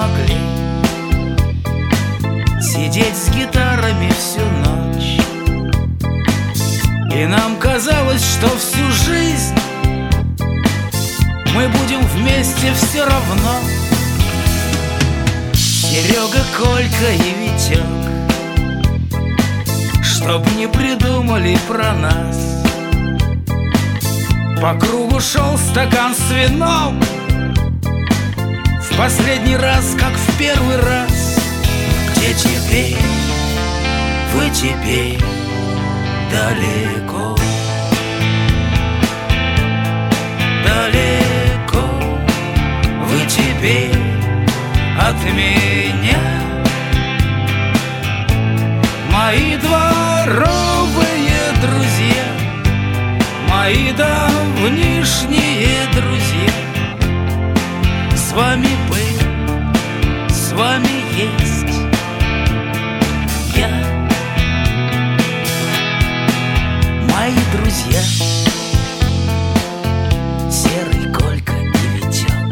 могли сидеть с гитарами всю ночь, и нам казалось, что всю жизнь мы будем вместе все равно. Серега, Колька и Витек, чтоб не придумали про нас, по кругу шел стакан с вином, в последний раз, как в первый раз. Где теперь, вы теперь далеко, далеко, вы теперь от меня. Мои дворовые друзья, мои давнишние друзья, с вами был, с вами есть я. Мои друзья Серый, Колька и Витек,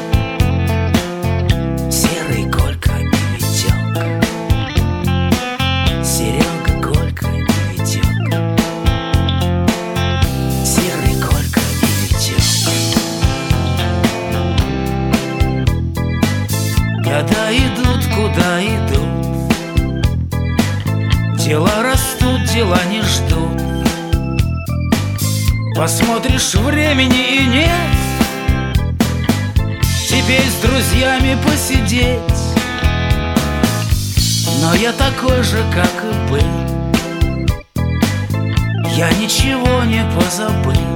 Серый, Колька и Витек, Серега, Колька и Витек, Серый, Колька и Витек. Года идут, куда идут, дела растут, дела не ждут. Посмотришь, времени и нет, теперь с друзьями посидеть. Но я такой же, как и был, я ничего не позабыл.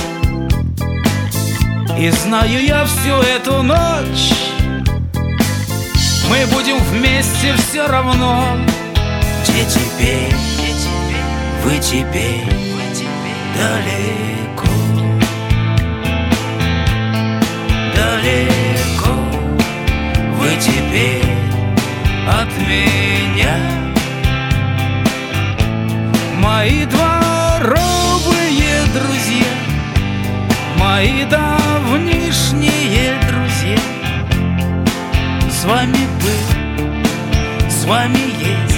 И знаю я всю эту ночь, мы будем вместе все равно. Где теперь, вы теперь далеко, далеко, вы теперь от меня. Мои дворовые друзья, мои давнишние друзья, с вами был, с вами есть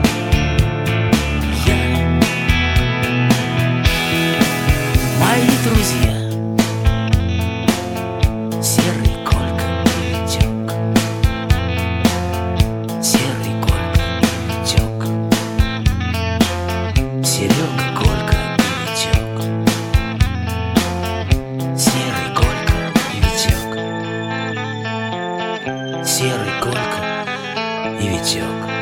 я. Мои друзья Серый, Колька и Витек, Серый, Колька и Витек, Серега, Колька и Витек, Серый, Колька и Витек, Серый, Колька и Витек.